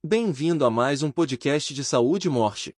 Bem-vindo a mais um podcast de saúde e morte.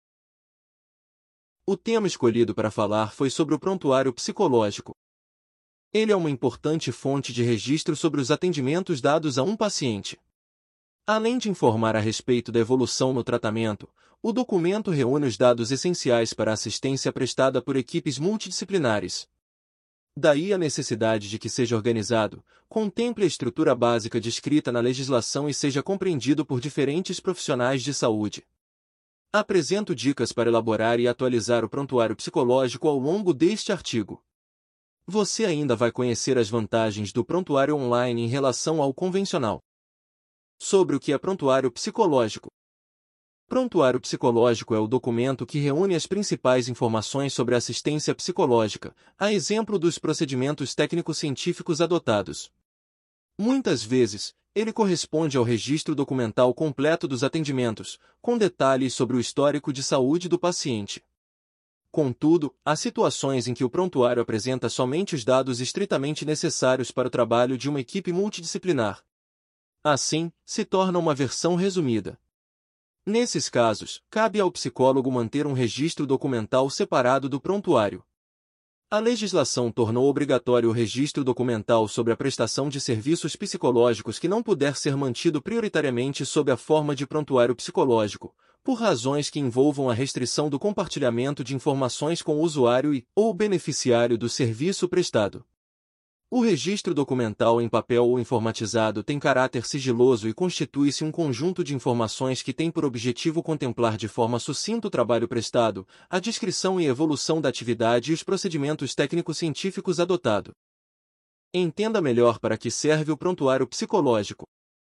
O tema escolhido para falar foi sobre o prontuário psicológico. Ele é uma importante fonte de registro sobre os atendimentos dados a um paciente. Além de informar a respeito da evolução no tratamento, o documento reúne os dados essenciais para a assistência prestada por equipes multidisciplinares. Daí a necessidade de que seja organizado, contemple a estrutura básica descrita na legislação e seja compreendido por diferentes profissionais de saúde. Apresento dicas para elaborar e atualizar o prontuário psicológico ao longo deste artigo. Você ainda vai conhecer as vantagens do prontuário online em relação ao convencional. Sobre o que é prontuário psicológico. Prontuário psicológico é o documento que reúne as principais informações sobre a assistência psicológica, a exemplo dos procedimentos técnico-científicos adotados. Muitas vezes, ele corresponde ao registro documental completo dos atendimentos, com detalhes sobre o histórico de saúde do paciente. Contudo, há situações em que o prontuário apresenta somente os dados estritamente necessários para o trabalho de uma equipe multidisciplinar. Assim, se torna uma versão resumida. Nesses casos, cabe ao psicólogo manter um registro documental separado do prontuário. A legislação tornou obrigatório o registro documental sobre a prestação de serviços psicológicos que não puder ser mantido prioritariamente sob a forma de prontuário psicológico, por razões que envolvam a restrição do compartilhamento de informações com o usuário ou beneficiário do serviço prestado. O registro documental em papel ou informatizado tem caráter sigiloso e constitui-se um conjunto de informações que tem por objetivo contemplar de forma sucinta o trabalho prestado, a descrição e evolução da atividade e os procedimentos técnico-científicos adotados. Entenda melhor para que serve o prontuário psicológico.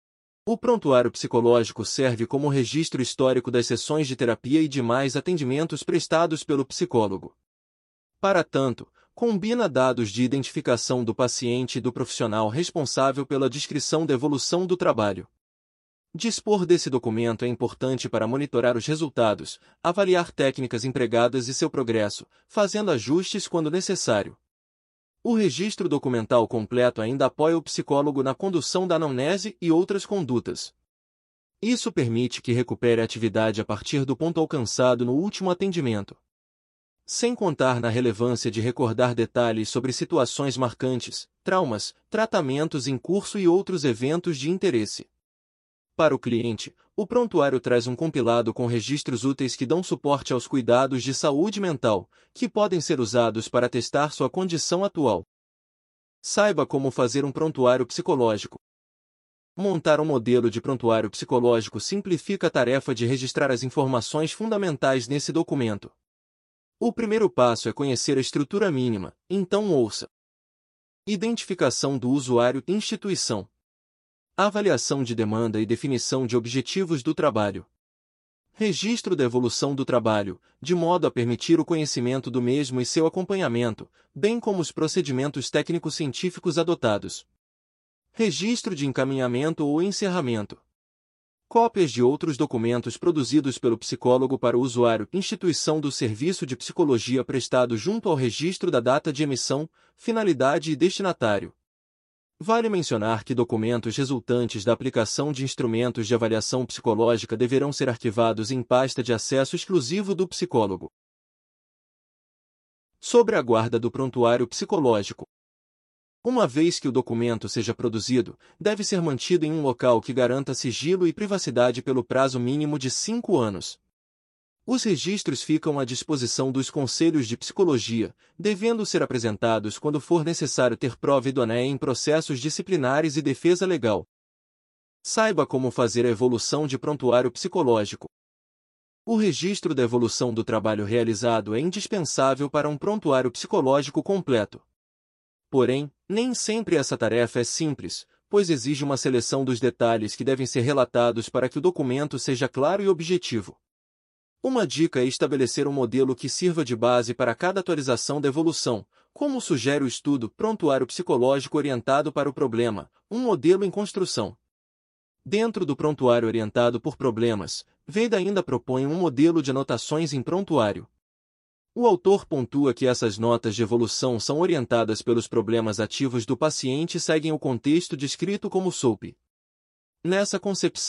O prontuário psicológico serve como registro histórico das sessões de terapia e demais atendimentos prestados pelo psicólogo. Para tanto, combina dados de identificação do paciente e do profissional responsável pela descrição da evolução do trabalho. Dispor desse documento é importante para monitorar os resultados, avaliar técnicas empregadas e seu progresso, fazendo ajustes quando necessário. O registro documental completo ainda apoia o psicólogo na condução da anamnese e outras condutas. Isso permite que recupere a atividade a partir do ponto alcançado no último atendimento. Sem contar na relevância de recordar detalhes sobre situações marcantes, traumas, tratamentos em curso e outros eventos de interesse. Para o cliente, o prontuário traz um compilado com registros úteis que dão suporte aos cuidados de saúde mental, que podem ser usados para testar sua condição atual. Saiba como fazer um prontuário psicológico. Montar um modelo de prontuário psicológico simplifica a tarefa de registrar as informações fundamentais nesse documento. O primeiro passo é conhecer a estrutura mínima, então ouça. Identificação do usuário e instituição. Avaliação de demanda e definição de objetivos do trabalho. Registro da evolução do trabalho, de modo a permitir o conhecimento do mesmo e seu acompanhamento, bem como os procedimentos técnico-científicos adotados. Registro de encaminhamento ou encerramento. Cópias de outros documentos produzidos pelo psicólogo para o usuário, instituição do serviço de psicologia prestado junto ao registro da data de emissão, finalidade e destinatário. Vale mencionar que documentos resultantes da aplicação de instrumentos de avaliação psicológica deverão ser arquivados em pasta de acesso exclusivo do psicólogo. Sobre a guarda do prontuário psicológico. Uma vez que o documento seja produzido, deve ser mantido em um local que garanta sigilo e privacidade pelo prazo mínimo de 5 anos. Os registros ficam à disposição dos conselhos de psicologia, devendo ser apresentados quando for necessário ter prova idônea em processos disciplinares e defesa legal. Saiba como fazer a evolução de prontuário psicológico. O registro da evolução do trabalho realizado é indispensável para um prontuário psicológico completo. Porém, nem sempre essa tarefa é simples, pois exige uma seleção dos detalhes que devem ser relatados para que o documento seja claro e objetivo. Uma dica é estabelecer um modelo que sirva de base para cada atualização da evolução, como sugere o estudo Prontuário Psicológico Orientado para o Problema, um modelo em construção. Dentro do prontuário orientado por problemas, Veida ainda propõe um modelo de anotações em prontuário. O autor pontua que essas notas de evolução são orientadas pelos problemas ativos do paciente e seguem o contexto descrito como SOAP. Nessa concepção,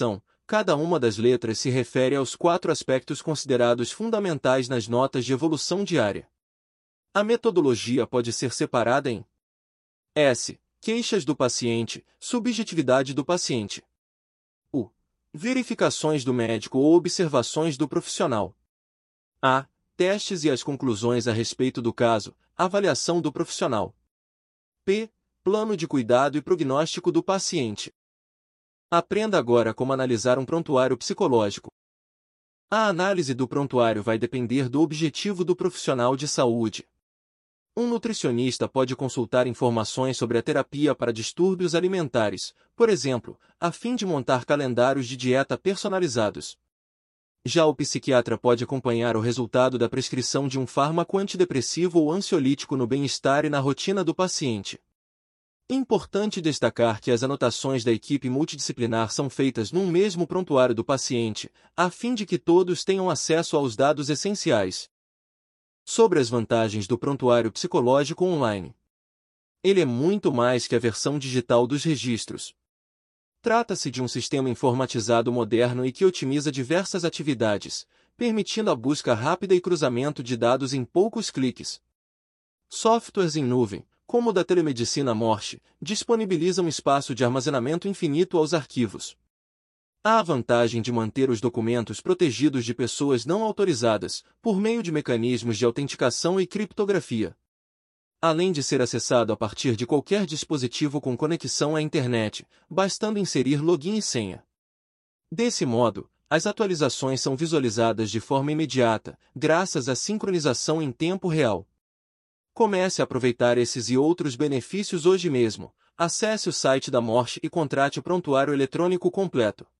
Cada uma das letras se refere aos 4 aspectos considerados fundamentais nas notas de evolução diária. A metodologia pode ser separada em S. Queixas do paciente, subjetividade do paciente. U. Verificações do médico ou observações do profissional. A. Testes e as conclusões a respeito do caso, avaliação do profissional. P. Plano de cuidado e prognóstico do paciente. Aprenda agora como analisar um prontuário psicológico. A análise do prontuário vai depender do objetivo do profissional de saúde. Um nutricionista pode consultar informações sobre a terapia para distúrbios alimentares, por exemplo, a fim de montar calendários de dieta personalizados. Já o psiquiatra pode acompanhar o resultado da prescrição de um fármaco antidepressivo ou ansiolítico no bem-estar e na rotina do paciente. Importante destacar que as anotações da equipe multidisciplinar são feitas num mesmo prontuário do paciente, a fim de que todos tenham acesso aos dados essenciais. Sobre as vantagens do prontuário psicológico online. Ele é muito mais que a versão digital dos registros. Trata-se de um sistema informatizado moderno e que otimiza diversas atividades, permitindo a busca rápida e cruzamento de dados em poucos cliques. Softwares em nuvem, como o da telemedicina Morse, disponibilizam espaço de armazenamento infinito aos arquivos. Há a vantagem de manter os documentos protegidos de pessoas não autorizadas, por meio de mecanismos de autenticação e criptografia. Além de ser acessado a partir de qualquer dispositivo com conexão à internet, bastando inserir login e senha. Desse modo, as atualizações são visualizadas de forma imediata, graças à sincronização em tempo real. Comece a aproveitar esses e outros benefícios hoje mesmo. Acesse o site da Morse e contrate o prontuário eletrônico completo.